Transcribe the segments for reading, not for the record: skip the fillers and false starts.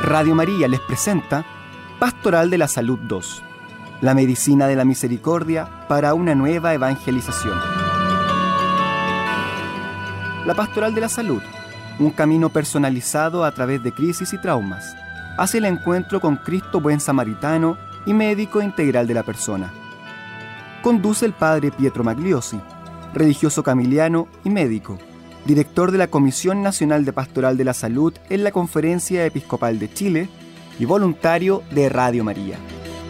Radio María les presenta Pastoral de la Salud 2, la medicina de la misericordia para una nueva evangelización. La Pastoral de la Salud, un camino personalizado a través de crisis y traumas, hacia el encuentro con Cristo buen samaritano y médico integral de la persona. Conduce el padre Pietro Magliosi, religioso camiliano y médico, director de la Comisión Nacional de Pastoral de la Salud en la Conferencia Episcopal de Chile y voluntario de Radio María.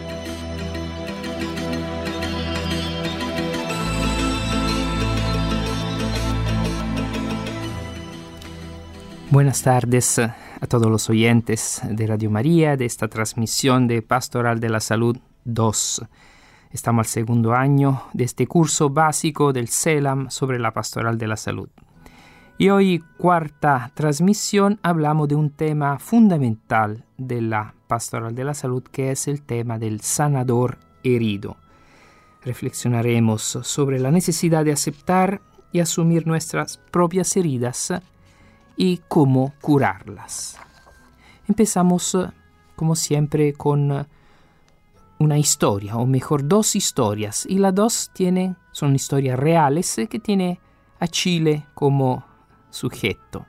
Buenas tardes a todos los oyentes de Radio María, de esta transmisión de Pastoral de la Salud 2. Estamos al segundo año de este curso básico del CELAM sobre la Pastoral de la Salud. Y hoy, cuarta transmisión, hablamos de un tema fundamental de la Pastoral de la Salud, que es el tema del sanador herido. Reflexionaremos sobre la necesidad de aceptar y asumir nuestras propias heridas y cómo curarlas. Empezamos, como siempre, con una historia, o mejor, dos historias. Y las dos son historias reales que tiene a Chile como sujeto.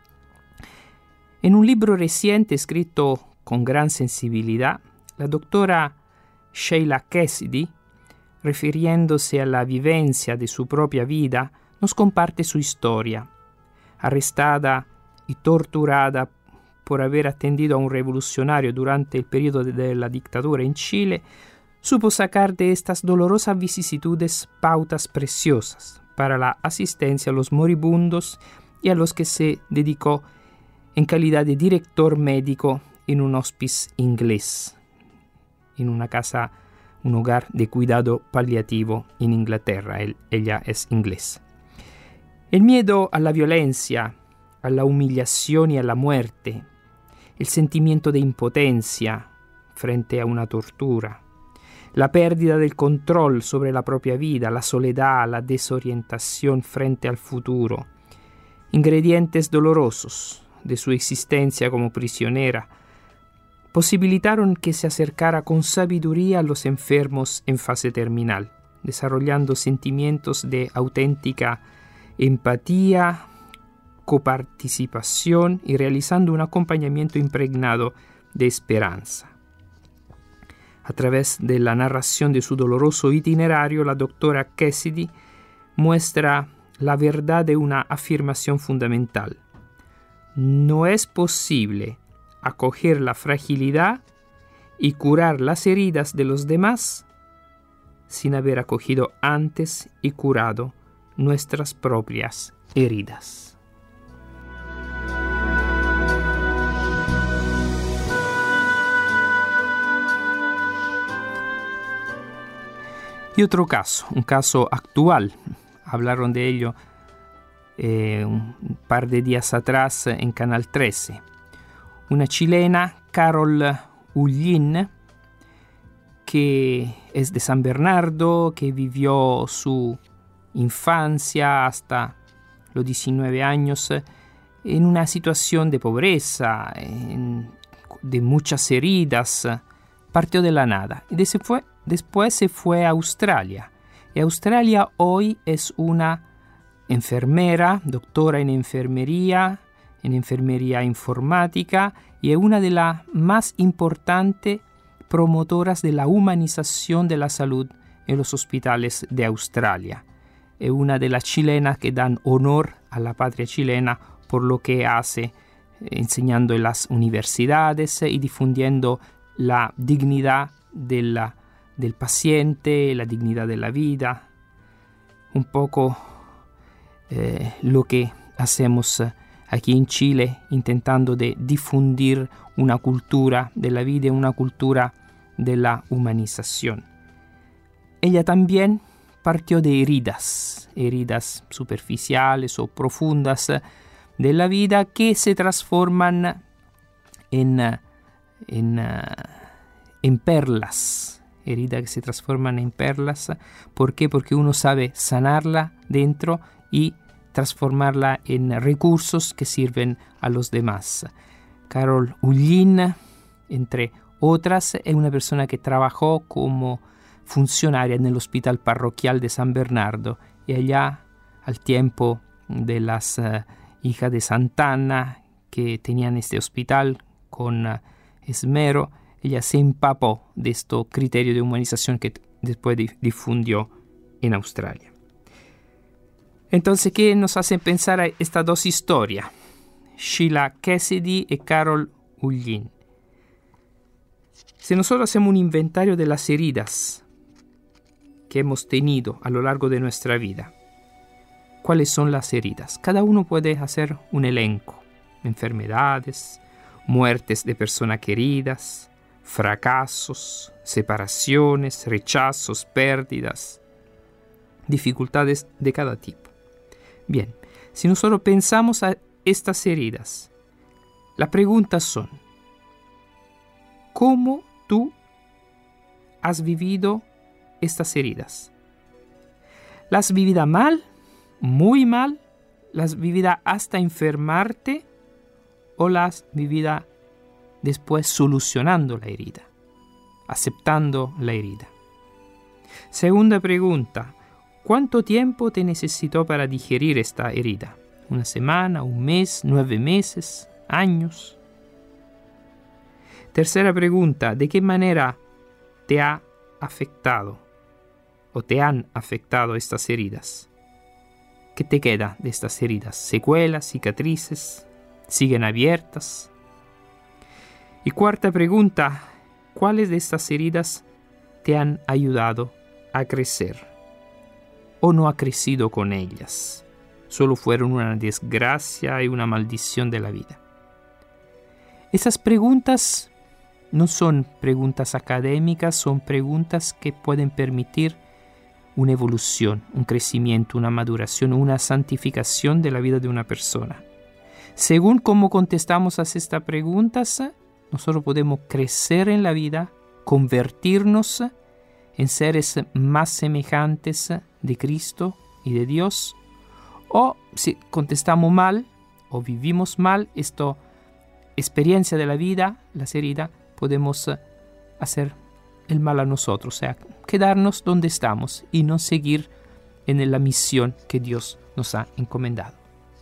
En un libro reciente escrito con gran sensibilidad, la doctora Sheila Cassidy, refiriéndose a la vivencia de su propia vida, nos comparte su historia. Arrestada y torturada por haber atendido a un revolucionario durante el periodo de la dictadura en Chile, supo sacar de estas dolorosas vicisitudes pautas preciosas para la asistencia a los moribundos y a los que se dedicó en calidad de director médico en un hospice inglés, en una casa, un hogar de cuidado paliativo en Inglaterra. Ella es inglesa. El miedo a la violencia, a la humillación y a la muerte, el sentimiento de impotencia frente a una tortura, la pérdida del control sobre la propia vida, la soledad, la desorientación frente al futuro, ingredientes dolorosos de su existencia como prisionera, posibilitaron que se acercara con sabiduría a los enfermos en fase terminal, desarrollando sentimientos de auténtica empatía, coparticipación y realizando un acompañamiento impregnado de esperanza. A través de la narración de su doloroso itinerario, la doctora Cassidy muestra la verdad de una afirmación fundamental. No es posible acoger la fragilidad y curar las heridas de los demás sin haber acogido antes y curado nuestras propias heridas. Y otro caso, un caso actual, hablaron de ello un par de días atrás en Canal 13. Una chilena, Carol Ullín, que es de San Bernardo, que vivió su infancia hasta los 19 años en una situación de pobreza, de muchas heridas, partió de la nada y después se fue a Australia. Y Australia hoy es una enfermera, doctora en enfermería informática, y es una de las más importantes promotoras de la humanización de la salud en los hospitales de Australia. Es una de las chilenas que dan honor a la patria chilena por lo que hace, enseñando en las universidades y difundiendo la dignidad del paciente, la dignidad de la vida. Un poco lo que hacemos aquí en Chile, intentando de difundir una cultura de la vida, una cultura de la humanización. Ella también partió de heridas superficiales o profundas de la vida que se transforman en perlas. Heridas que se transforman en perlas. ¿Por qué? Porque uno sabe sanarla dentro y transformarla en recursos que sirven a los demás. Carol Ullín Entre otras, es una persona que trabajó como funcionaria en el hospital parroquial de San Bernardo, y allá, al tiempo de las hijas de Sant'Anna que tenían este hospital con esmero, ella se empapó de este criterio de humanización que después difundió en Australia. Entonces, ¿qué nos hace pensar a estas dos historias? Sheila Cassidy y Carol Ullin. Si nosotros hacemos un inventario de las heridas que hemos tenido a lo largo de nuestra vida, ¿cuáles son las heridas? Cada uno puede hacer un elenco. Enfermedades, muertes de personas queridas, fracasos, separaciones, rechazos, pérdidas, dificultades de cada tipo. Bien, si nosotros pensamos a estas heridas, las preguntas son: ¿cómo tú has vivido estas heridas? ¿Las has vivido mal? ¿Muy mal? ¿Las has vivido hasta enfermarte? ¿O las has vivido después solucionando la herida, aceptando la herida? Segunda pregunta: ¿cuánto tiempo te necesitó para digerir esta herida? ¿Una semana, un mes, 9 meses, años? Tercera pregunta: ¿de qué manera te ha afectado o te han afectado estas heridas? ¿Qué te queda de estas heridas? ¿Secuelas, cicatrices? ¿Siguen abiertas? Y cuarta pregunta: ¿cuáles de estas heridas te han ayudado a crecer? ¿O no ha crecido con ellas? Solo fueron una desgracia y una maldición de la vida. Esas preguntas no son preguntas académicas, son preguntas que pueden permitir una evolución, un crecimiento, una maduración, una santificación de la vida de una persona. Según cómo contestamos a estas preguntas, nosotros podemos crecer en la vida, convertirnos en seres más semejantes de Cristo y de Dios. O si contestamos mal o vivimos mal esta experiencia de la vida, las heridas, podemos hacer el mal a nosotros, o sea, quedarnos donde estamos y no seguir en la misión que Dios nos ha encomendado.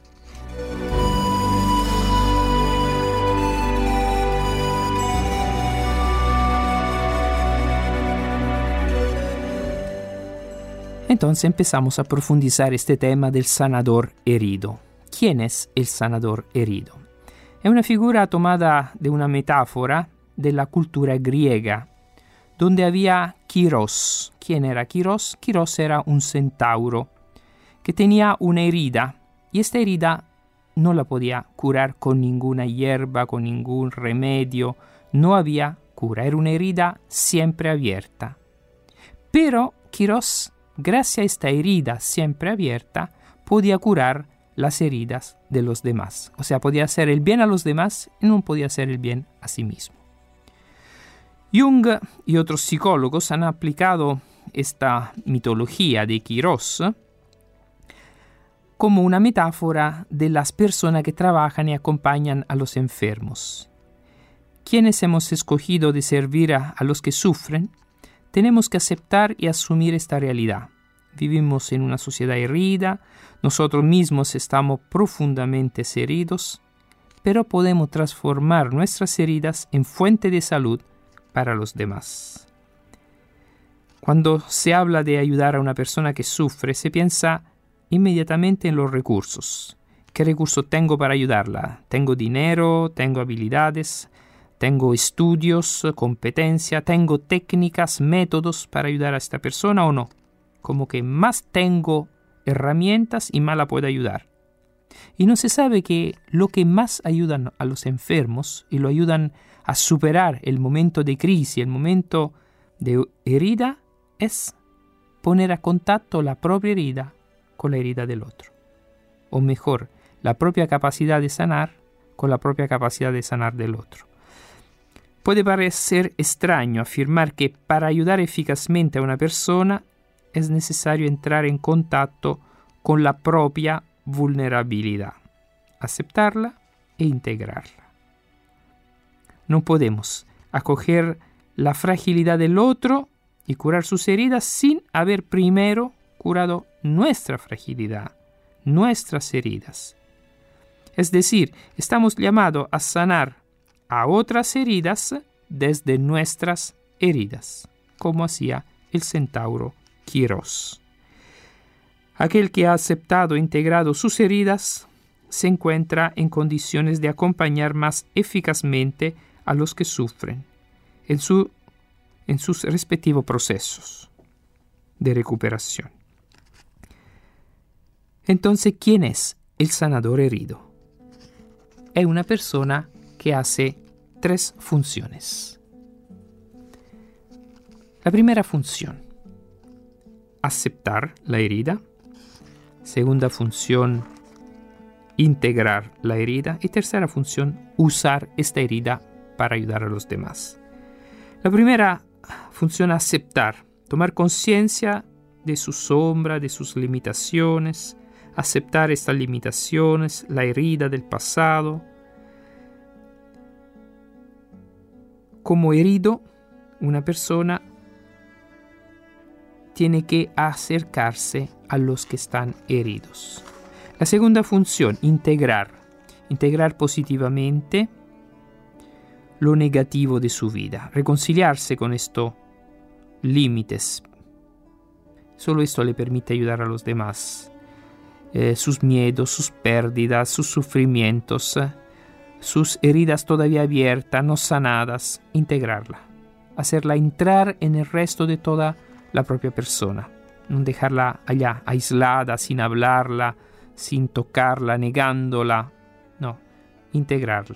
Entonces empezamos a profundizar este tema del sanador herido. ¿Quién es el sanador herido? Es una figura tomada de una metáfora de la cultura griega, donde había Quirós. ¿Quién era Quirós? Quirós era un centauro que tenía una herida, y esta herida no la podía curar con ninguna hierba, con ningún remedio. No había cura, era una herida siempre abierta. Pero Quirós, gracias a esta herida siempre abierta, podía curar las heridas de los demás. O sea, podía hacer el bien a los demás y no podía hacer el bien a sí mismo. Jung y otros psicólogos han aplicado esta mitología de Quirós como una metáfora de las personas que trabajan y acompañan a los enfermos. Quienes hemos escogido de servir a los que sufren, tenemos que aceptar y asumir esta realidad. Vivimos en una sociedad herida, nosotros mismos estamos profundamente heridos, pero podemos transformar nuestras heridas en fuente de salud para los demás. Cuando se habla de ayudar a una persona que sufre, se piensa inmediatamente en los recursos. ¿Qué recursos tengo para ayudarla? ¿Tengo dinero? ¿Tengo habilidades? ¿Tengo estudios, competencia? ¿Tengo técnicas, métodos para ayudar a esta persona o no? Como que más tengo herramientas y más la puedo ayudar. Y no se sabe que lo que más ayudan a los enfermos y lo ayudan a superar el momento de crisis, el momento de herida, es poner a contacto la propia herida con la herida del otro. O mejor, la propia capacidad de sanar con la propia capacidad de sanar del otro. Puede parecer extraño afirmar que para ayudar eficazmente a una persona es necesario entrar en contacto con la propia vulnerabilidad, aceptarla e integrarla. No podemos acoger la fragilidad del otro y curar sus heridas sin haber primero curado nuestra fragilidad, nuestras heridas. Es decir, estamos llamados a sanar a otras heridas desde nuestras heridas, como hacía el centauro Quirós. Aquel que ha aceptado e integrado sus heridas se encuentra en condiciones de acompañar más eficazmente a los que sufren en sus respectivos procesos de recuperación. Entonces, ¿quién es el sanador herido? Es una persona que hace 3 funciones. La primera función, aceptar la herida. Segunda función, integrar la herida. Y tercera función, usar esta herida para ayudar a los demás. La primera función, aceptar, tomar conciencia de su sombra, de sus limitaciones, aceptar estas limitaciones, la herida del pasado. Como herido, una persona tiene que acercarse a los que están heridos. La segunda función, integrar positivamente lo negativo de su vida, reconciliarse con estos límites. Solo esto le permite ayudar a los demás. Sus miedos, sus pérdidas, sus sufrimientos, sus heridas todavía abiertas, no sanadas, integrarla, hacerla entrar en el resto de toda la propia persona, no dejarla allá, aislada, sin hablarla, sin tocarla, negándola, no, integrarla.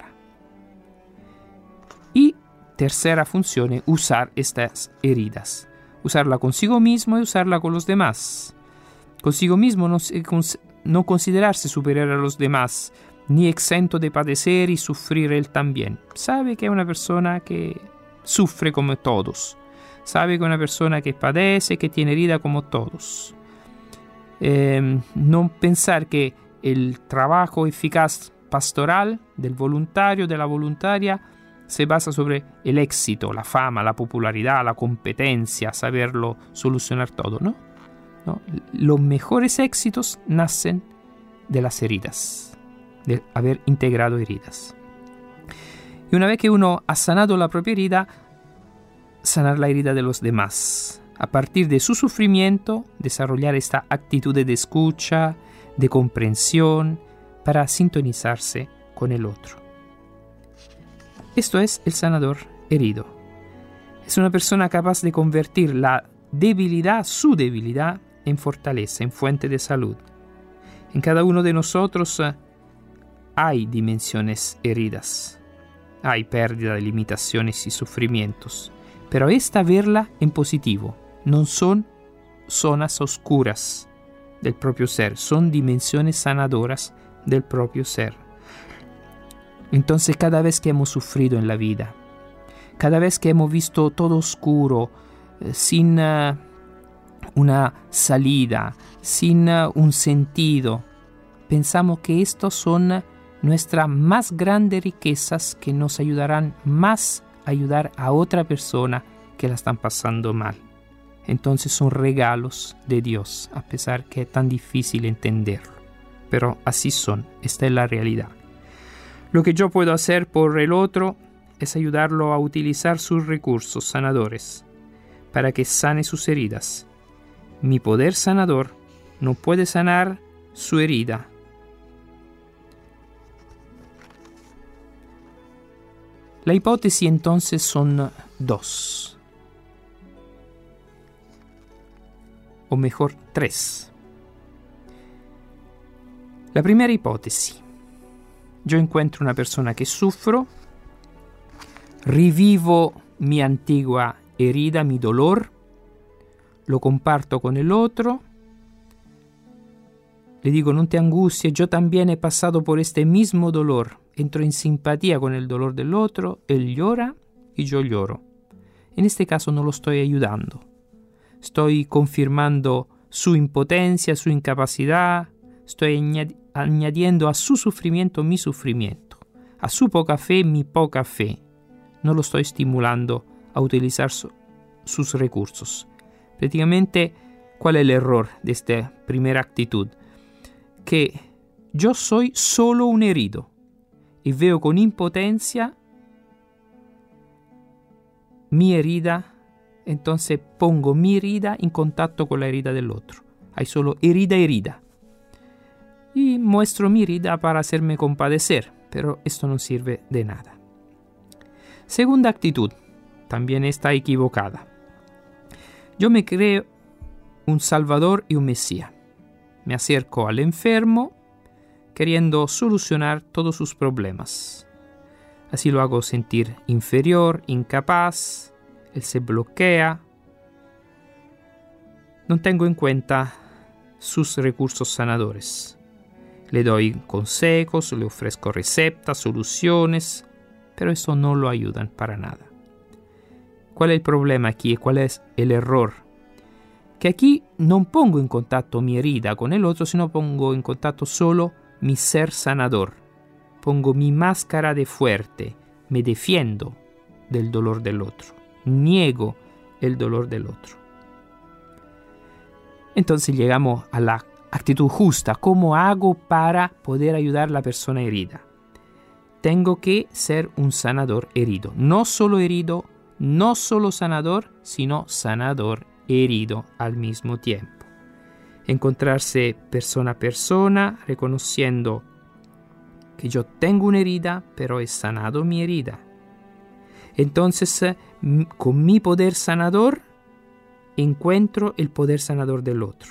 Y tercera función, usar estas heridas, usarla consigo mismo y usarla con los demás. Consigo mismo no considerarse superior a los demás, ni exento de padecer y sufrir él también. Sabe que es una persona que sufre como todos. Sabe que es una persona que padece, que tiene herida como todos. No pensar que el trabajo eficaz pastoral del voluntario, de la voluntaria, se basa sobre el éxito, la fama, la popularidad, la competencia, saberlo solucionar todo, ¿no? ¿No? Los mejores éxitos nacen de las heridas, de haber integrado heridas. Y una vez que uno ha sanado la propia herida, sanar la herida de los demás. A partir de su sufrimiento, desarrollar esta actitud de escucha, de comprensión, para sintonizarse con el otro. Esto es el sanador herido. Es una persona capaz de convertir la debilidad, su debilidad, en fortaleza, en fuente de salud. En cada uno de nosotros hay dimensiones heridas, hay pérdida de limitaciones y sufrimientos, pero esta verla en positivo, no son zonas oscuras del propio ser, son dimensiones sanadoras del propio ser. Entonces, cada vez que hemos sufrido en la vida, cada vez que hemos visto todo oscuro, sin una salida, sin un sentido, pensamos que estos son nuestras más grandes riquezas que nos ayudarán más a ayudar a otra persona que la están pasando mal. Entonces son regalos de Dios, a pesar que es tan difícil entenderlo. Pero así son, esta es la realidad. Lo que yo puedo hacer por el otro es ayudarlo a utilizar sus recursos sanadores para que sane sus heridas. Mi poder sanador no puede sanar su herida. La hipótesis entonces son 2. O mejor, 3. La primera hipótesis. Yo encuentro una persona que sufro, revivo mi antigua herida, mi dolor, lo comparto con el otro, le digo, no te angusties, yo también he pasado por este mismo dolor, entro en simpatía con el dolor del otro, él llora y yo lloro. En este caso no lo estoy ayudando, estoy confirmando su impotencia, su incapacidad, estoy añadiendo a su sufrimiento mi sufrimiento, a su poca fe mi poca fe. no lo estoy estimulando a utilizar sus recursos. Prácticamente, ¿cuál es el error de esta primera actitud? Que yo soy solo un herido y veo con impotencia mi herida, entonces pongo mi herida en contacto con la herida del otro. Hay solo herida. Y muestro mi herida para hacerme compadecer, pero esto no sirve de nada. Segunda actitud, también está equivocada. Yo me creo un Salvador y un Mesías. Me acerco al enfermo queriendo solucionar todos sus problemas. Así lo hago sentir inferior, incapaz, él se bloquea. No tengo en cuenta sus recursos sanadores. Le doy consejos, le ofrezco recetas, soluciones, pero eso no lo ayudan para nada. ¿Cuál es el problema aquí? ¿Cuál es el error? Que aquí no pongo en contacto mi herida con el otro, sino pongo en contacto solo mi ser sanador. Pongo mi máscara de fuerte, me defiendo del dolor del otro, niego el dolor del otro. Entonces llegamos a la actitud justa. ¿Cómo hago para poder ayudar a la persona herida? Tengo que ser un sanador herido. No solo herido, no solo sanador, sino sanador herido al mismo tiempo. Encontrarse persona a persona, reconociendo que yo tengo una herida, pero he sanado mi herida. Entonces, con mi poder sanador, encuentro el poder sanador del otro.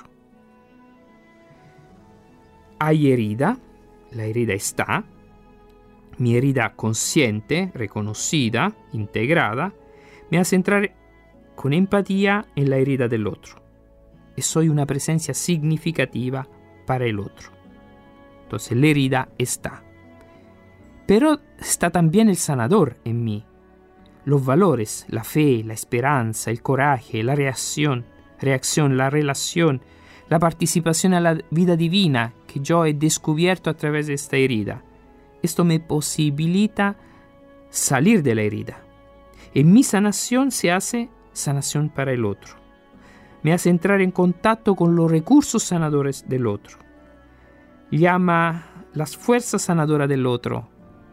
Hay herida, la herida está, mi herida consciente, reconocida, integrada, me hace entrar con empatía en la herida del otro. Y soy una presencia significativa para el otro. Entonces la herida está. Pero está también el sanador en mí. Los valores, la fe, la esperanza, el coraje, la reacción, la relación, la participación a la vida divina que yo he descubierto a través de esta herida. Esto me posibilita salir de la herida. En mi sanación se hace sanación para el otro. Me hace entrar en contacto con los recursos sanadores del otro. Llama las fuerzas sanadoras del otro.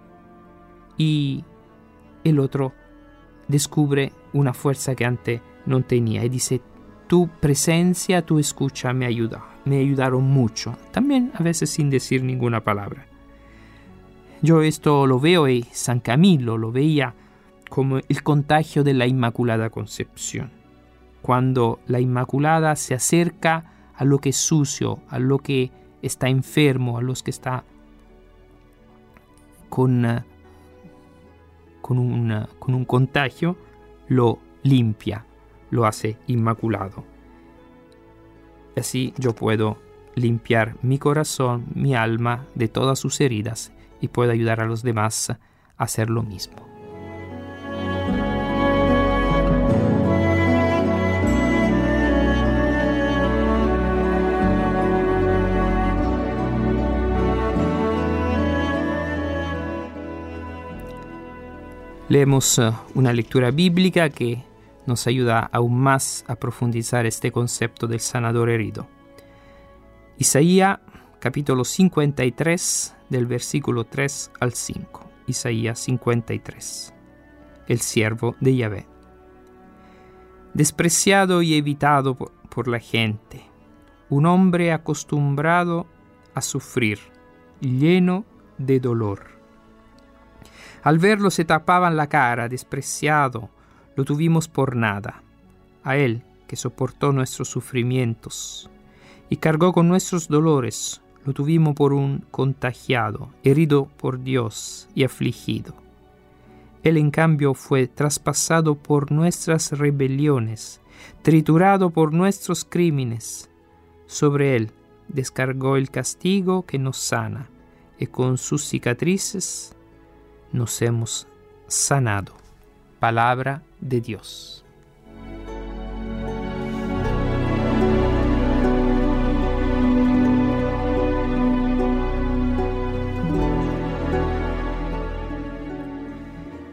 Y el otro descubre una fuerza que antes no tenía. Y dice, tu presencia, tu escucha me ayudaron mucho. También a veces sin decir ninguna palabra. Yo esto lo veo en San Camilo, lo veía como el contagio de la Inmaculada Concepción. Cuando la Inmaculada se acerca a lo que es sucio, a lo que está enfermo, a los que está con un contagio, lo limpia, lo hace inmaculado. Así yo puedo limpiar mi corazón, mi alma de todas sus heridas y puedo ayudar a los demás a hacer lo mismo. Leemos una lectura bíblica que nos ayuda aún más a profundizar este concepto del sanador herido. Isaías capítulo 53 del versículo 3 al 5. Isaías 53. El siervo de Yahvé. Despreciado y evitado por la gente, un hombre acostumbrado a sufrir, lleno de dolor. Al verlo se tapaban la cara, despreciado, lo tuvimos por nada. A él, que soportó nuestros sufrimientos y cargó con nuestros dolores, lo tuvimos por un contagiado, herido por Dios y afligido. Él, en cambio, fue traspasado por nuestras rebeliones, triturado por nuestros crímenes. Sobre él descargó el castigo que nos sana, y con sus cicatrices nos hemos sanado. Palabra de Dios.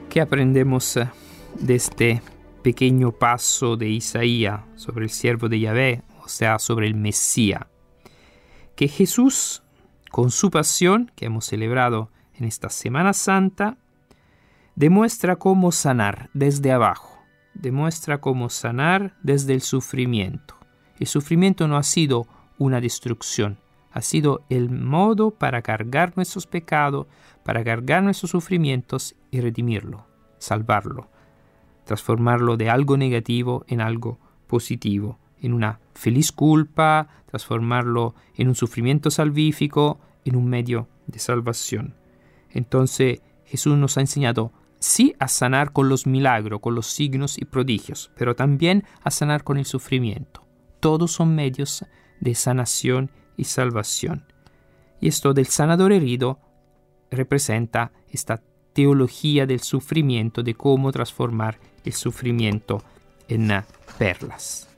¿Qué aprendemos de este pequeño paso de Isaías sobre el siervo de Yahvé, o sea, sobre el Mesías? Que Jesús, con su pasión, que hemos celebrado en esta Semana Santa, demuestra cómo sanar desde abajo, demuestra cómo sanar desde el sufrimiento. El sufrimiento no ha sido una destrucción, ha sido el modo para cargar nuestros pecados, para cargar nuestros sufrimientos y redimirlo, salvarlo, transformarlo de algo negativo en algo positivo, en una feliz culpa, transformarlo en un sufrimiento salvífico, en un medio de salvación. Entonces Jesús nos ha enseñado sí a sanar con los milagros, con los signos y prodigios, pero también a sanar con el sufrimiento. Todos son medios de sanación y salvación. Y esto del sanador herido representa esta teología del sufrimiento, de cómo transformar el sufrimiento en perlas.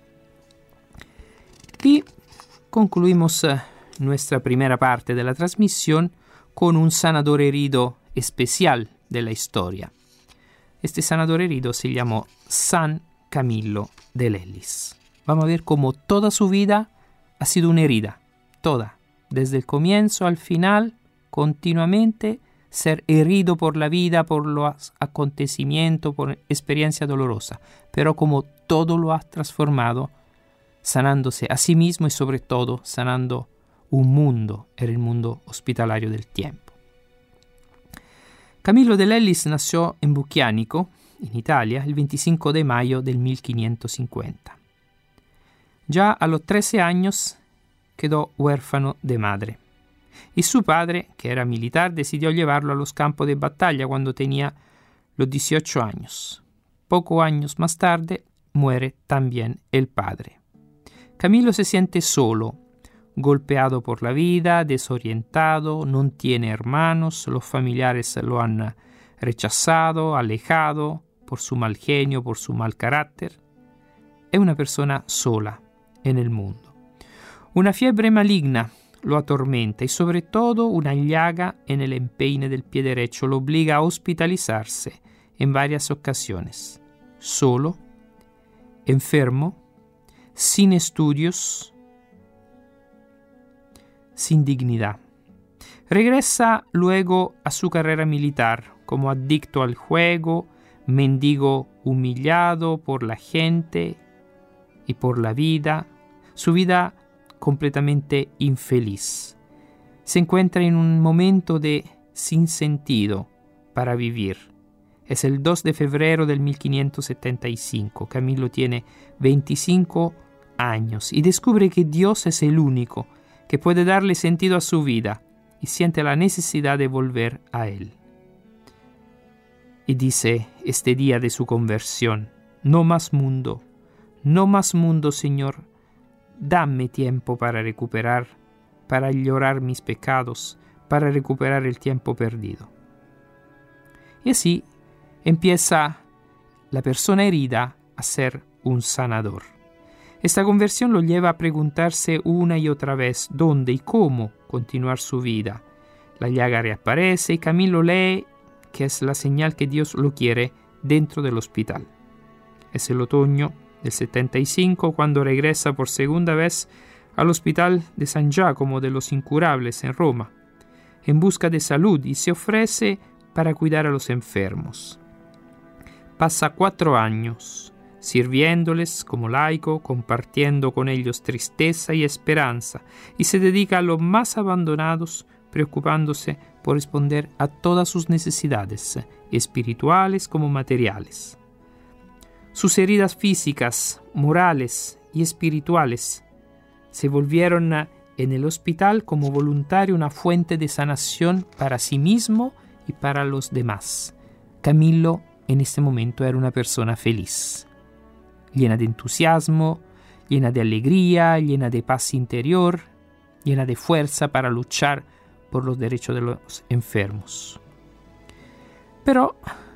Y concluimos nuestra primera parte de la transmisión con un sanador herido especial de la historia. Este sanador herido se llamó San Camillo de Lelis. Vamos a ver cómo toda su vida ha sido una herida, toda, desde el comienzo al final, continuamente ser herido por la vida, por los acontecimientos, por experiencia dolorosa, pero como todo lo ha transformado, sanándose a sí mismo y sobre todo sanando un mundo, era el mundo hospitalario del tiempo. Camillo de Lelis nació en Bucchianico, en Italia, el 25 de mayo del 1550. Ya a los 13 años quedó huérfano de madre. Y su padre, que era militar, decidió llevarlo a los campos de batalla cuando tenía los 18 años. Pocos años más tarde muere también el padre. Camillo se siente solo, golpeado por la vida, desorientado, no tiene hermanos, los familiares lo han rechazado, alejado por su mal genio, por su mal carácter. Es una persona sola en el mundo. Una fiebre maligna lo atormenta y sobre todo una llaga en el empeine del pie derecho lo obliga a hospitalizarse en varias ocasiones. Solo, enfermo, sin estudios, sin dignidad. Regresa luego a su carrera militar como adicto al juego, mendigo humillado por la gente y por la vida, su vida completamente infeliz. Se encuentra en un momento de sinsentido para vivir. Es el 2 de febrero del 1575. Camillo tiene 25 años y descubre que Dios es el único que puede darle sentido a su vida y siente la necesidad de volver a Él. Y dice este día de su conversión: no más mundo, Señor, dame tiempo para recuperar, para llorar mis pecados, para recuperar el tiempo perdido. Y así empieza la persona herida a ser un sanador. Esta conversión lo lleva a preguntarse una y otra vez dónde y cómo continuar su vida. La llaga reaparece y Camillo lee que es la señal que Dios lo quiere dentro del hospital. Es el otoño del 75 cuando regresa por segunda vez al hospital de San Giacomo de los Incurables en Roma, en busca de salud, y se ofrece para cuidar a los enfermos. Pasa 4 años sirviéndoles como laico, compartiendo con ellos tristeza y esperanza, y se dedica a los más abandonados, preocupándose por responder a todas sus necesidades, espirituales como materiales. Sus heridas físicas, morales y espirituales se volvieron en el hospital como voluntario una fuente de sanación para sí mismo y para los demás. Camillo en este momento era una persona feliz, llena de entusiasmo, llena de alegría, llena de paz interior, llena de fuerza para luchar por los derechos de los enfermos. Pero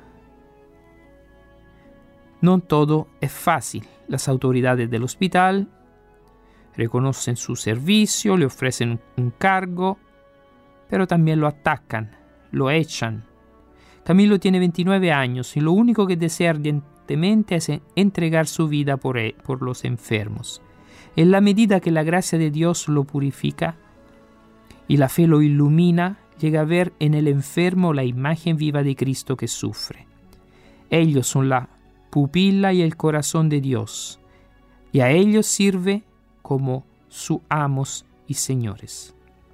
no todo es fácil. Las autoridades del hospital reconocen su servicio, le ofrecen un cargo, pero también lo atacan, lo echan. Camilo tiene 29 años y lo único que desea ardientemente es entregar su vida por los enfermos. En la medida que la gracia de Dios lo purifica y la fe lo ilumina, llega a ver en el enfermo la imagen viva de Cristo que sufre. Ellos son la pupila y el corazón de Dios, y a ellos sirve como sus amos y señores.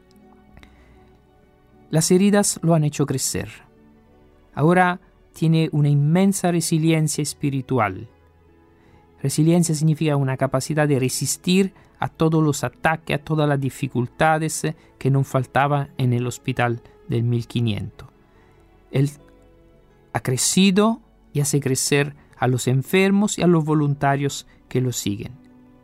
Las heridas lo han hecho crecer. Ahora tiene una inmensa resiliencia espiritual. Resiliencia significa una capacidad de resistir a todos los ataques, a todas las dificultades que no faltaban en el hospital del 1500. Él ha crecido y hace crecer a los enfermos y a los voluntarios que lo siguen.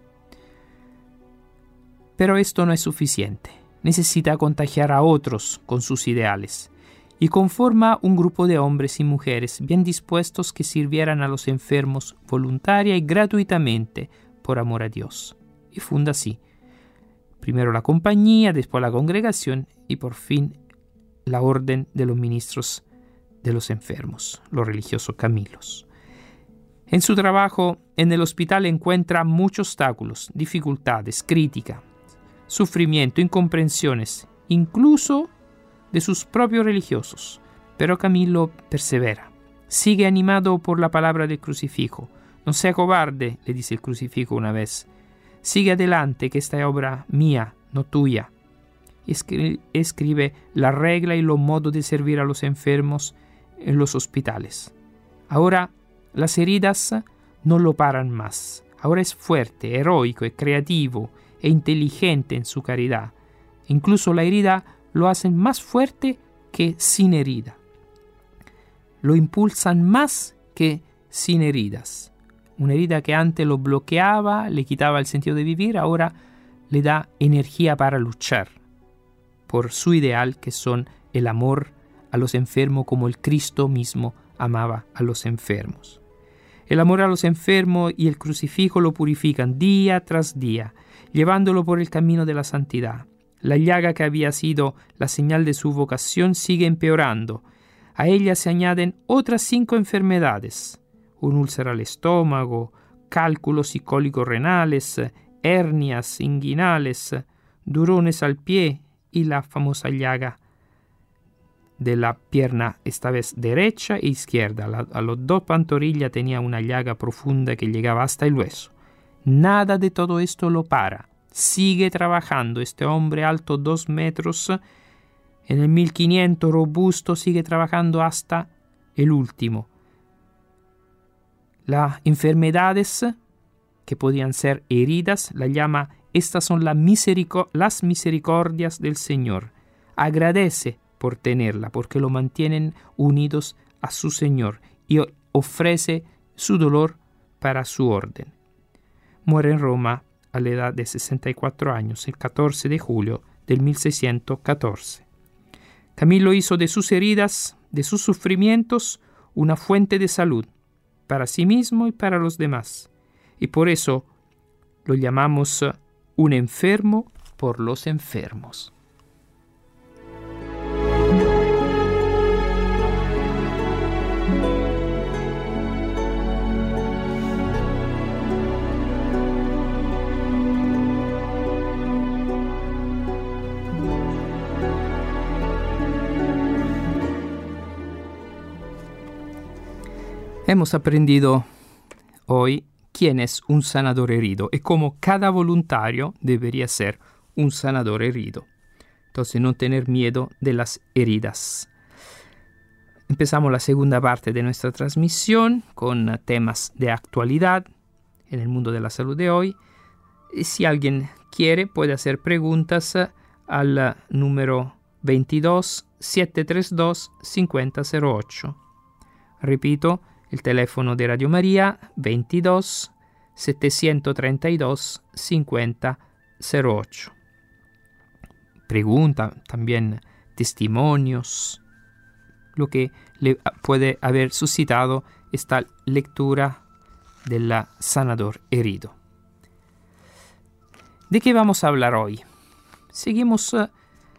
Pero esto no es suficiente. Necesita contagiar a otros con sus ideales y conforma un grupo de hombres y mujeres bien dispuestos que sirvieran a los enfermos voluntaria y gratuitamente por amor a Dios. Y funda así, primero la compañía, después la congregación y por fin la orden de los ministros de los enfermos, los religiosos Camilos. En su trabajo en el hospital encuentra muchos obstáculos, dificultades, crítica, sufrimiento, incomprensiones, incluso de sus propios religiosos. Pero Camilo persevera, sigue animado por la palabra del crucifijo. No sea cobarde, le dice el crucifijo una vez. Sigue adelante, que esta es obra mía, no tuya. Escribe la regla y los modos de servir a los enfermos en los hospitales. Ahora las heridas no lo paran más. Ahora es fuerte, heroico, creativo e inteligente en su caridad. Incluso la herida lo hacen más fuerte que sin herida. Lo impulsan más que sin heridas. Una herida que antes lo bloqueaba, le quitaba el sentido de vivir, ahora le da energía para luchar por su ideal, que son el amor a los enfermos como el Cristo mismo amaba a los enfermos. El amor a los enfermos y el crucifijo lo purifican día tras día, llevándolo por el camino de la santidad. La llaga que había sido la señal de su vocación sigue empeorando. A ella se añaden otras 5 enfermedades: un úlcera al estómago, cálculos y cólicos renales, hernias inguinales, durones al pie y la famosa llaga de la pierna, esta vez derecha e izquierda. A los 2 pantorrillas tenía una llaga profunda que llegaba hasta el hueso. Nada de todo esto lo para. Sigue trabajando. Este hombre alto 2 metros, en el 1500, robusto, sigue trabajando hasta el último. Las enfermedades que podían ser heridas, la llama, estas son las misericordias del Señor. Agradece por tenerla, porque lo mantienen unidos a su Señor, y ofrece su dolor para su orden. Muere en Roma a la edad de 64 años, el 14 de julio del 1614. Camilo hizo de sus heridas, de sus sufrimientos, una fuente de salud para sí mismo y para los demás. Y por eso lo llamamos un enfermo por los enfermos. Hemos aprendido hoy quién es un sanador herido y cómo cada voluntario debería ser un sanador herido. Entonces, no tener miedo de las heridas. Empezamos la segunda parte de nuestra transmisión con temas de actualidad en el mundo de la salud de hoy. Y si alguien quiere, puede hacer preguntas al número 22 732 5008. Repito, el teléfono de Radio María, 22 732 5008. Pregunta, también testimonios, lo que le puede haber suscitado esta lectura del sanador herido. ¿De qué vamos a hablar hoy? Seguimos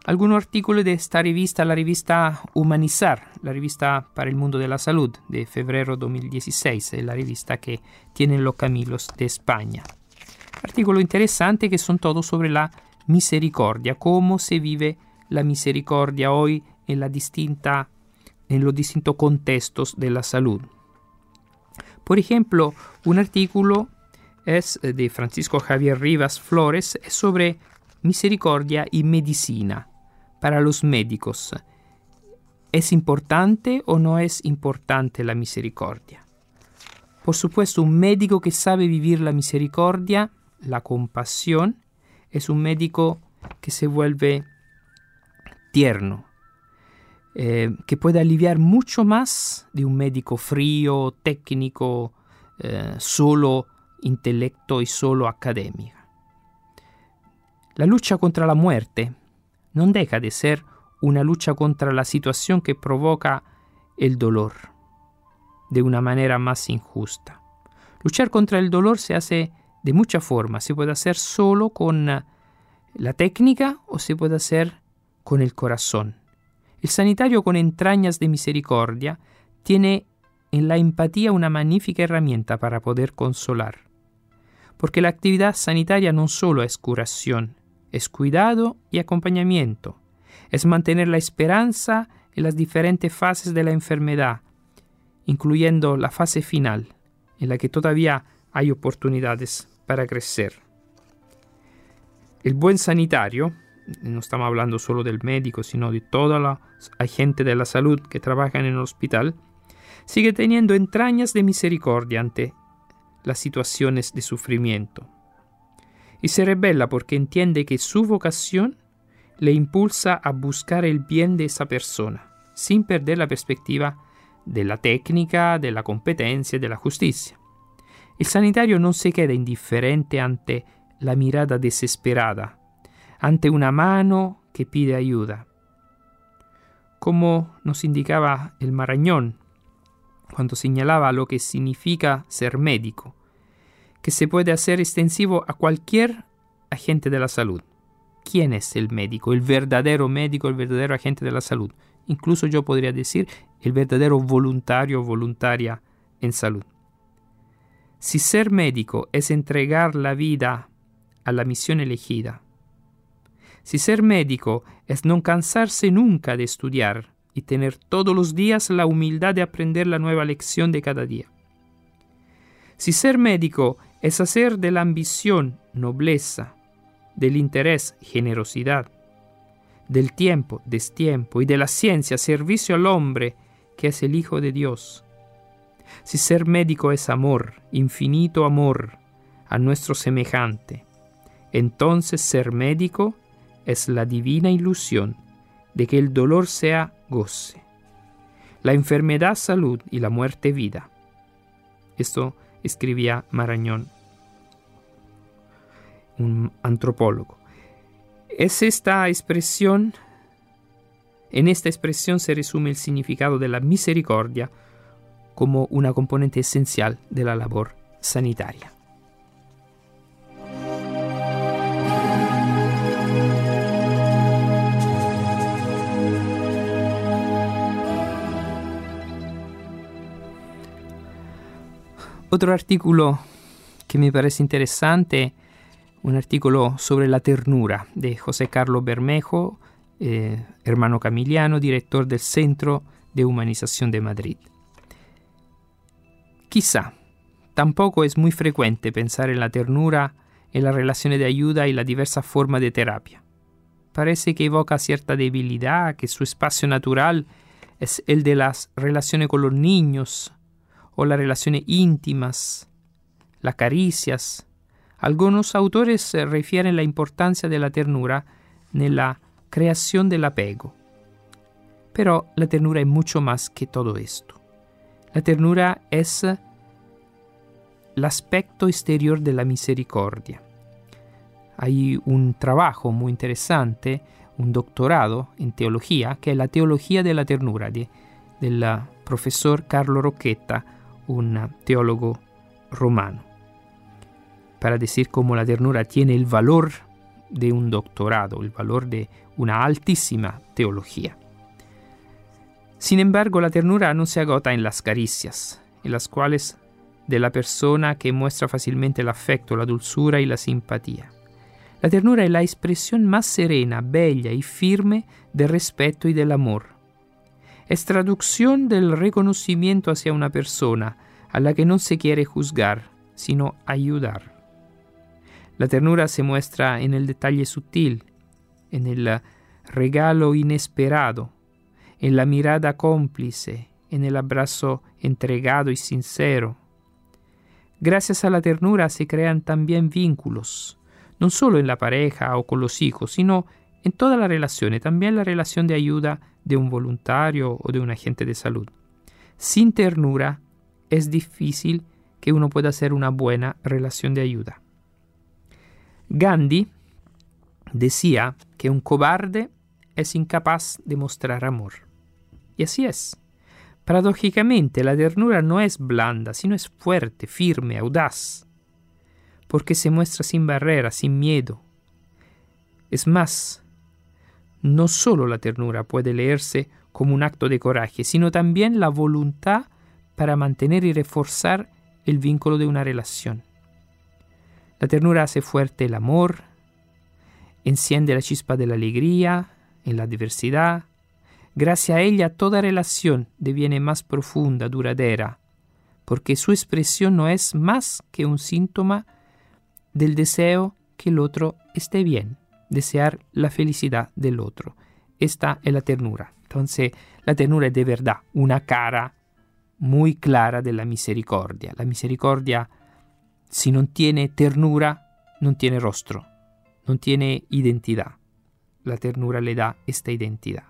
algunos artículos de esta revista, la revista Humanizar, la revista para el mundo de la salud de febrero 2016, es la revista que tienen los Camilos de España. Artículos interesantes que son todos sobre la misericordia, cómo se vive la misericordia hoy en los distintos contextos de la salud. Por ejemplo, un artículo es de Francisco Javier Rivas Flores sobre misericordia y medicina para los médicos. ¿Es importante o no es importante la misericordia? Por supuesto, un médico que sabe vivir la misericordia, la compasión, es un médico que se vuelve tierno, que puede aliviar mucho más de un médico frío, técnico, solo intelecto y solo académico. La lucha contra la muerte no deja de ser una lucha contra la situación que provoca el dolor de una manera más injusta. Luchar contra el dolor se hace de muchas formas. Se puede hacer solo con la técnica o se puede hacer con el corazón. El sanitario con entrañas de misericordia tiene en la empatía una magnífica herramienta para poder consolar. Porque la actividad sanitaria no solo es curación, es cuidado y acompañamiento. Es mantener la esperanza en las diferentes fases de la enfermedad, incluyendo la fase final, en la que todavía hay oportunidades para crecer. El buen sanitario, no estamos hablando solo del médico, sino de toda la gente de la salud que trabajan en el hospital, sigue teniendo entrañas de misericordia ante las situaciones de sufrimiento. Y se revela porque entiende que su vocación le impulsa a buscar el bien de esa persona, sin perder la perspectiva de la técnica, de la competencia, de la justicia. El sanitario no se queda indiferente ante la mirada desesperada, ante una mano que pide ayuda. Como nos indicaba el Marañón cuando señalaba lo que significa ser médico, que se puede hacer extensivo a cualquier agente de la salud. ¿Quién es el médico? El verdadero médico, el verdadero agente de la salud. Incluso yo podría decir el verdadero voluntario o voluntaria en salud. Si ser médico es entregar la vida a la misión elegida, si ser médico es no cansarse nunca de estudiar y tener todos los días la humildad de aprender la nueva lección de cada día, si ser médico es hacer de la ambición nobleza, del interés generosidad, del tiempo destiempo y de la ciencia servicio al hombre que es el Hijo de Dios, si ser médico es amor, infinito amor a nuestro semejante, entonces ser médico es la divina ilusión de que el dolor sea goce, la enfermedad salud y la muerte vida. Esto escribía Marañón, un antropólogo. Es esta expresión, en esta expresión se resume el significado de la misericordia como una componente esencial de la labor sanitaria. Otro artículo que me parece interesante, un artículo sobre la ternura de José Carlos Bermejo, hermano camiliano, director del Centro de Humanización de Madrid. Quizá tampoco es muy frecuente pensar en la ternura en las relaciones de ayuda y las diversas formas de terapia. Parece que evoca cierta debilidad, que su espacio natural es el de las relaciones con los niños o las relaciones íntimas, las caricias. Algunos autores refieren la importancia de la ternura en la creación del apego. Pero la ternura es mucho más que todo esto. La ternura es el aspecto exterior de la misericordia. Hay un trabajo muy interesante, un doctorado en teología, que es la teología de la ternura, del profesor Carlo Rocchetta, un teólogo romano, para decir cómo la ternura tiene el valor de un doctorado, el valor de una altísima teología. Sin embargo, la ternura no se agota en las caricias, en las cuales de la persona que muestra fácilmente el afecto, la dulzura y la simpatía. La ternura es la expresión más serena, bella y firme del respeto y del amor. Es traducción del reconocimiento hacia una persona a la que no se quiere juzgar, sino ayudar. La ternura se muestra en el detalle sutil, en el regalo inesperado, en la mirada cómplice, en el abrazo entregado y sincero. Gracias a la ternura se crean también vínculos, no solo en la pareja o con los hijos, sino en todas las relaciones, también la relación de ayuda de un voluntario o de un agente de salud. Sin ternura es difícil que uno pueda hacer una buena relación de ayuda. Gandhi decía que un cobarde es incapaz de mostrar amor. Y así es. Paradójicamente, la ternura no es blanda, sino es fuerte, firme, audaz, porque se muestra sin barreras, sin miedo. Es más, no solo la ternura puede leerse como un acto de coraje, sino también la voluntad para mantener y reforzar el vínculo de una relación. La ternura hace fuerte el amor, enciende la chispa de la alegría en la adversidad. Gracias a ella toda relación deviene más profunda, duradera, porque su expresión no es más que un síntoma del deseo que el otro esté bien, desear la felicidad del otro. Esta es la ternura. Entonces, la ternura es de verdad una cara muy clara de la misericordia. La misericordia, si no tiene ternura, no tiene rostro, no tiene identidad. La ternura le da esta identidad.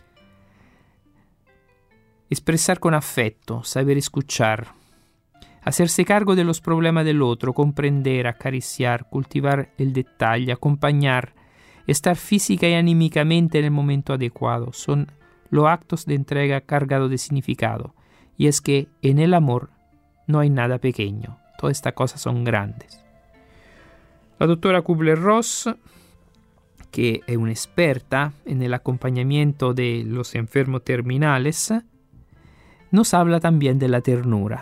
Expresar con afecto, saber escuchar, hacerse cargo de los problemas del otro, comprender, acariciar, cultivar el detalle, acompañar, estar física y anímicamente en el momento adecuado, son los actos de entrega cargados de significado. Y es que en el amor no hay nada pequeño, todas estas cosas son grandes. La doctora Kubler-Ross, que es una experta en el acompañamiento de los enfermos terminales, nos habla también de la ternura.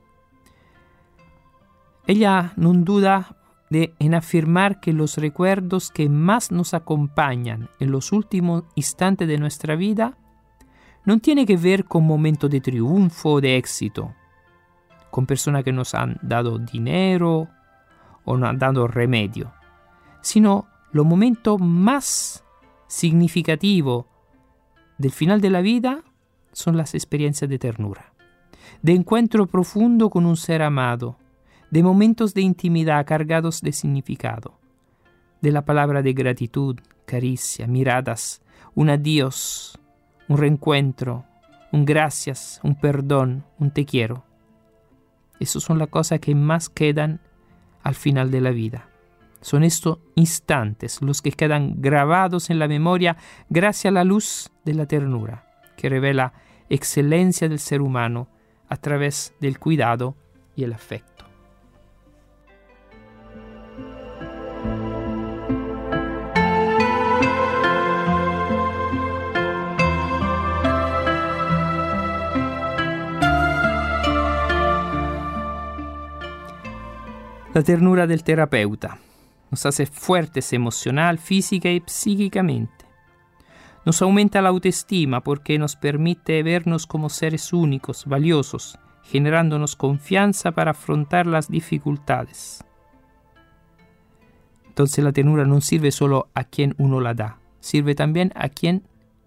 Ella no duda en afirmar que los recuerdos que más nos acompañan en los últimos instantes de nuestra vida no tienen que ver con momentos de triunfo o de éxito, con personas que nos han dado dinero o nos han dado remedio, sino los momentos más significativos del final de la vida son las experiencias de ternura, de encuentro profundo con un ser amado, de momentos de intimidad cargados de significado, de la palabra de gratitud, caricia, miradas, un adiós, un reencuentro, un gracias, un perdón, un te quiero. Esas son las cosas que más quedan al final de la vida. Son estos instantes los que quedan grabados en la memoria gracias a la luz de la ternura, que revela excelencia del ser humano a través del cuidado y el afecto. La ternura del terapeuta nos hace fuertes emocional, física y psíquicamente. Nos aumenta la autoestima porque nos permite vernos como seres únicos, valiosos, generándonos confianza para afrontar las dificultades. Entonces la ternura no sirve solo a quien uno la da, sirve también a quien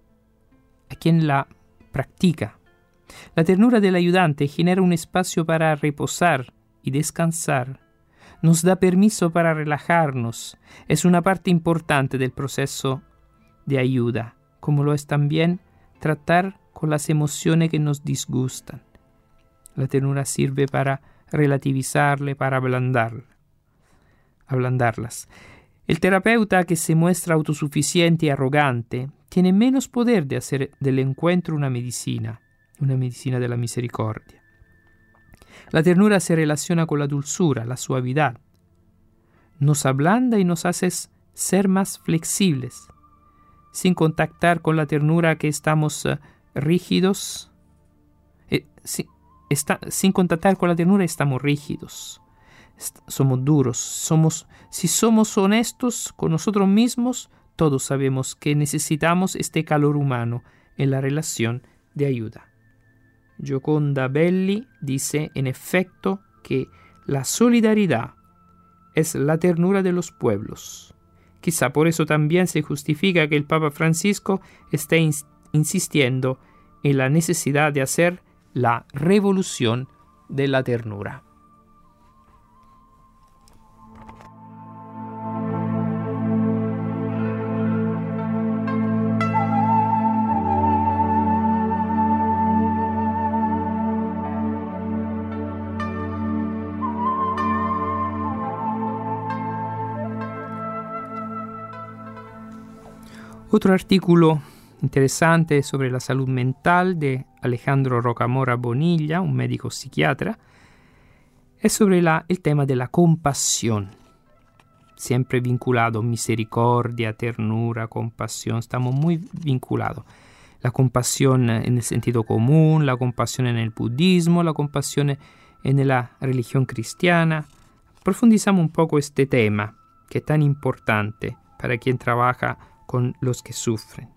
la practica. La ternura del ayudante genera un espacio para reposar y descansar. Nos da permiso para relajarnos. Es una parte importante del proceso de ayuda, como lo es también tratar con las emociones que nos disgustan. La ternura sirve para relativizarle, para ablandarlas. El terapeuta que se muestra autosuficiente y arrogante tiene menos poder de hacer del encuentro una medicina de la misericordia. La ternura se relaciona con la dulzura, la suavidad. Nos ablanda y nos hace ser más flexibles, sin contactar con la ternura que estamos rígidos. Sin contactar con la ternura estamos rígidos, somos duros. Si somos honestos con nosotros mismos, todos sabemos que necesitamos este calor humano en la relación de ayuda. Gioconda Belli dice, en efecto, que la solidaridad es la ternura de los pueblos. Quizá por eso también se justifica que el Papa Francisco esté insistiendo en la necesidad de hacer la revolución de la ternura. Otro artículo interesante sobre la salud mental de Alejandro Rocamora Bonilla, un médico psiquiatra, es sobre el tema de la compasión. Siempre vinculado, misericordia, ternura, compasión, estamos muy vinculados. La compasión en el sentido común, la compasión en el budismo, la compasión en la religión cristiana. Profundizamos un poco este tema, que es tan importante para quien trabaja con los que sufren.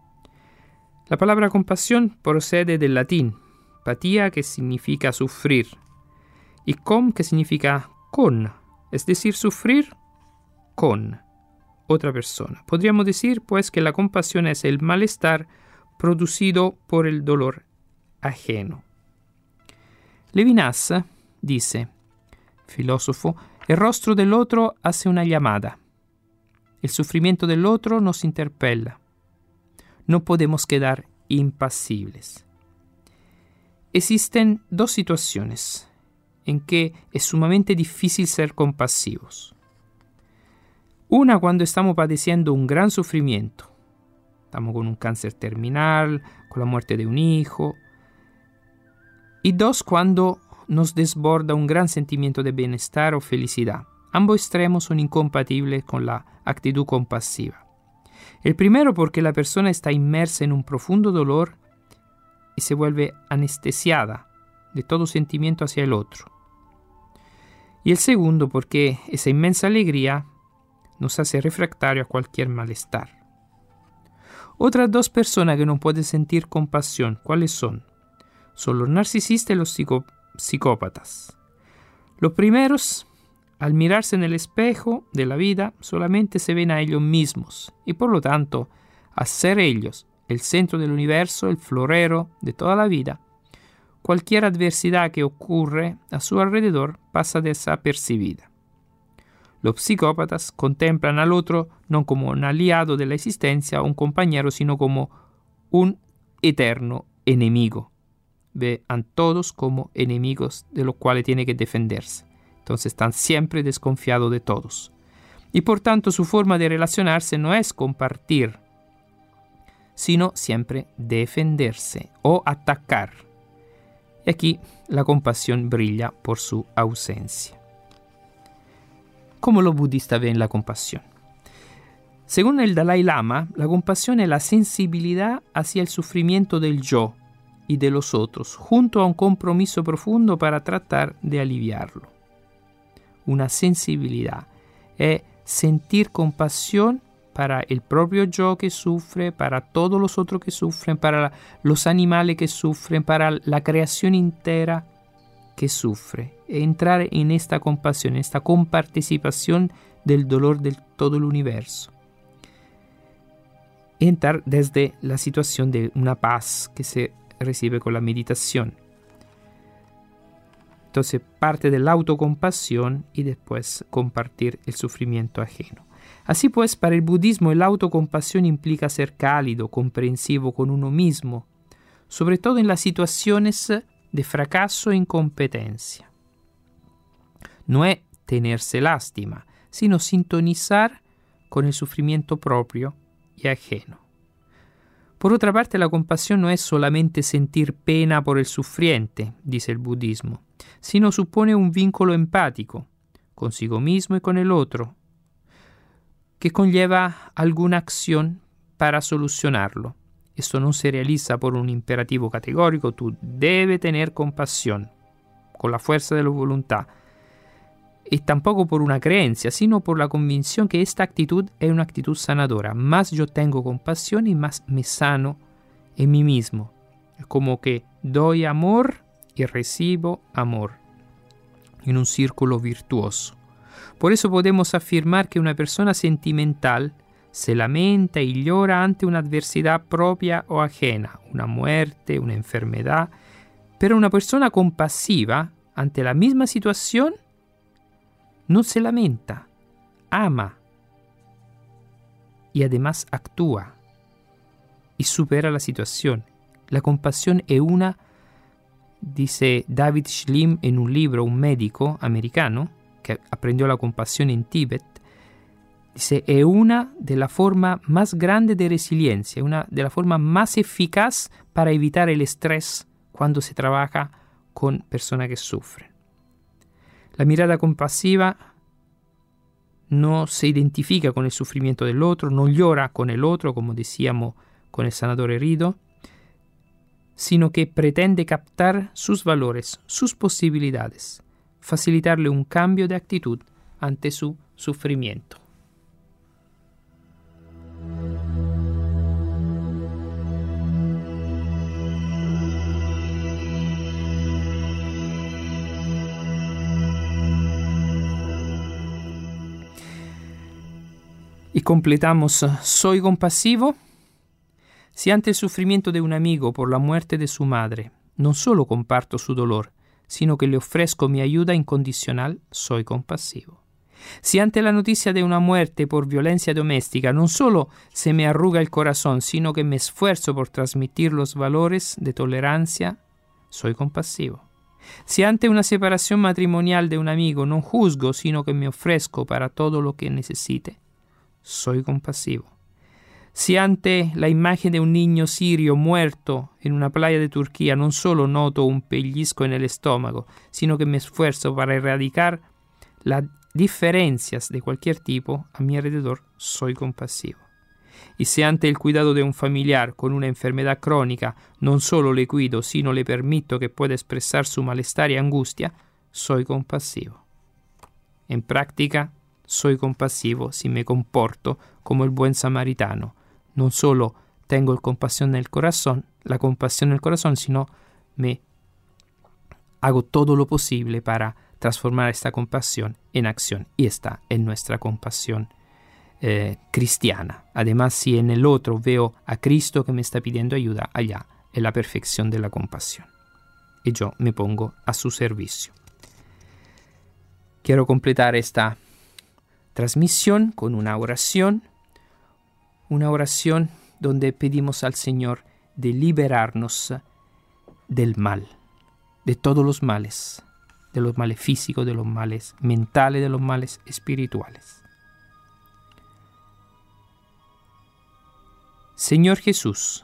La palabra compasión procede del latín, patia, que significa sufrir, y com, que significa con, es decir, sufrir con otra persona. Podríamos decir, pues, que la compasión es el malestar producido por el dolor ajeno. Levinas dice, filósofo, el rostro del otro hace una llamada. El sufrimiento del otro nos interpela. No podemos quedar impasibles. Existen dos situaciones en que es sumamente difícil ser compasivos. Una, cuando estamos padeciendo un gran sufrimiento. Estamos con un cáncer terminal, con la muerte de un hijo. Y dos, cuando nos desborda un gran sentimiento de bienestar o felicidad. Ambos extremos son incompatibles con la actitud compasiva. El primero porque la persona está inmersa en un profundo dolor y se vuelve anestesiada de todo sentimiento hacia el otro. Y el segundo porque esa inmensa alegría nos hace refractario a cualquier malestar. Otras dos personas que no pueden sentir compasión, ¿cuáles son? Son los narcisistas y los psicópatas. Los primeros, al mirarse en el espejo de la vida, solamente se ven a ellos mismos y por lo tanto, al ser ellos el centro del universo, el florero de toda la vida, cualquier adversidad que ocurre a su alrededor pasa desapercibida. Los psicópatas contemplan al otro no como un aliado de la existencia o un compañero, sino como un eterno enemigo. Ven a todos como enemigos de los cuales tiene que defenderse. Entonces están siempre desconfiados de todos. Y por tanto su forma de relacionarse no es compartir, sino siempre defenderse o atacar. Y aquí la compasión brilla por su ausencia. ¿Cómo los budistas ven la compasión? Según el Dalai Lama, la compasión es la sensibilidad hacia el sufrimiento del yo y de los otros, junto a un compromiso profundo para tratar de aliviarlo. Una sensibilidad es sentir compasión para el propio yo que sufre, para todos los otros que sufren, para los animales que sufren, para la creación entera que sufre. Entrar en esta compasión, en esta comparticipación del dolor de todo el universo. Entrar desde la situación de una paz que se recibe con la meditación. Entonces parte de la autocompasión y después compartir el sufrimiento ajeno. Así pues, para el budismo la autocompasión implica ser cálido, comprensivo con uno mismo, sobre todo en las situaciones de fracaso e incompetencia. No es tenerse lástima, sino sintonizar con el sufrimiento propio y ajeno. Por otra parte, la compasión no es solamente sentir pena por el sufriente, dice el budismo, sino supone un vínculo empático consigo mismo y con el otro. que conlleva alguna acción para solucionarlo. Esto no se realiza por un imperativo categórico, tú debes tener compasión, con la fuerza de la voluntad, y tampoco por una creencia, sino por la convicción que esta actitud es una actitud sanadora. Más yo tengo compasión y más me sano en mí mismo. Es como que doy amor y recibo amor en un círculo virtuoso. Por eso podemos afirmar que una persona sentimental se lamenta y llora ante una adversidad propia o ajena, una muerte, una enfermedad, pero una persona compasiva ante la misma situación no se lamenta, ama y además actúa y supera la situación. La compasión es una, dice David Schlim en un libro, un médico americano que aprendió la compasión en Tíbet, dice, es una de las formas más grandes de resiliencia, una de las formas más eficaz para evitar el estrés cuando se trabaja con personas que sufren. La mirada compasiva no se identifica con el sufrimiento del otro, no llora con el otro, como decíamos con el sanador herido, sino que pretende captar sus valores, sus posibilidades, facilitarle un cambio de actitud ante su sufrimiento. Y completamos, soy compasivo si ante el sufrimiento de un amigo por la muerte de su madre no solo comparto su dolor, sino que le ofrezco mi ayuda incondicional, soy compasivo. Si ante la noticia de una muerte por violencia doméstica no solo se me arruga el corazón, sino que me esfuerzo por transmitir los valores de tolerancia, soy compasivo. Si ante una separación matrimonial de un amigo no juzgo, sino que me ofrezco para todo lo que necesite, soy compasivo. Si ante la imagen de un niño sirio muerto en una playa de Turquía no solo noto un pellizco en el estómago, sino que me esfuerzo para erradicar las diferencias de cualquier tipo a mi alrededor, soy compasivo. Y si ante el cuidado de un familiar con una enfermedad crónica no solo le cuido, sino le permito que pueda expresar su malestar y angustia, soy compasivo. En práctica, soy compasivo si me comporto como el buen samaritano. No solo tengo la compasión en el corazón, sino me hago todo lo posible para transformar esta compasión en acción. Y esta es nuestra compasión cristiana. Además, si en el otro veo a Cristo que me está pidiendo ayuda, allá es la perfección de la compasión. Y yo me pongo a su servicio. Quiero completar esta transmisión con una oración donde pedimos al Señor de liberarnos del mal, de todos los males, de los males físicos, de los males mentales, de los males espirituales. Señor Jesús,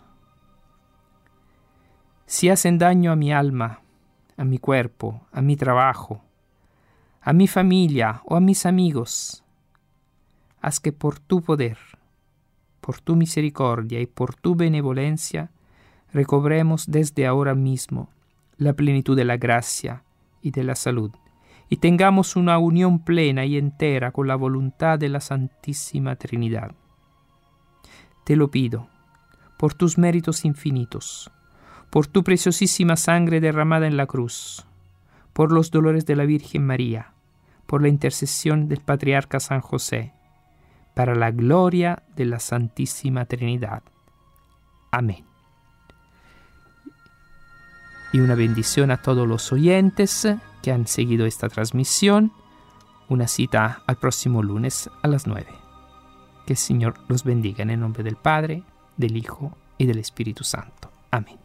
si hacen daño a mi alma, a mi cuerpo, a mi trabajo, a mi familia o a mis amigos, haz que por tu poder, por tu misericordia y por tu benevolencia, recobremos desde ahora mismo la plenitud de la gracia y de la salud, y tengamos una unión plena y entera con la voluntad de la Santísima Trinidad. Te lo pido, por tus méritos infinitos, por tu preciosísima sangre derramada en la cruz, por los dolores de la Virgen María, por la intercesión del Patriarca San José, para la gloria de la Santísima Trinidad. Amén. Y una bendición a todos los oyentes que han seguido esta transmisión. Una cita al próximo lunes a las 9. Que el Señor los bendiga en el nombre del Padre, del Hijo y del Espíritu Santo. Amén.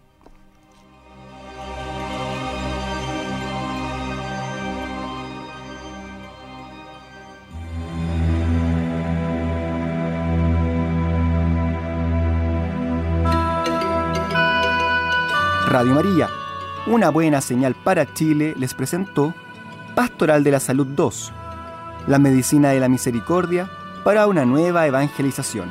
Radio María, una buena señal para Chile, les presentó Pastoral de la Salud 2, la medicina de la misericordia para una nueva evangelización.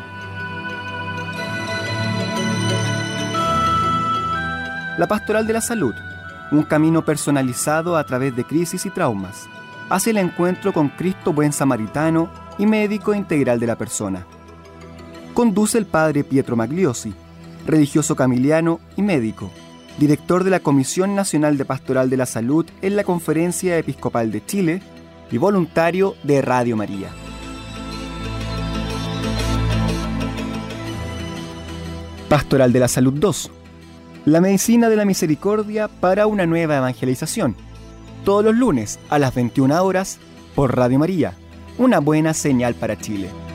La Pastoral de la Salud, un camino personalizado a través de crisis y traumas, hacia el encuentro con Cristo buen samaritano y médico integral de la persona. Conduce el padre Pietro Magliosi, religioso camiliano y médico, director de la Comisión Nacional de Pastoral de la Salud en la Conferencia Episcopal de Chile y voluntario de Radio María. Pastoral de la Salud 2. La medicina de la misericordia para una nueva evangelización. Todos los lunes a las 21 horas por Radio María. Una buena señal para Chile.